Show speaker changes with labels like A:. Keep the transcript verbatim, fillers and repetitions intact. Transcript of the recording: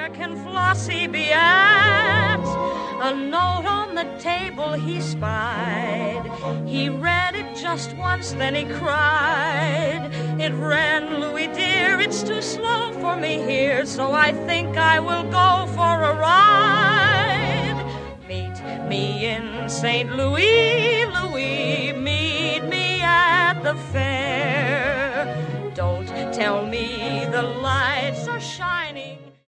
A: where can Flossie be at? A note on the table he spied. He read it just once, then he cried. It ran, Louie dear, it's too slow for me here, so I think I will go for a ride. Meet me in Saint Louis, Louis, meet me at the fair. Don't tell me the line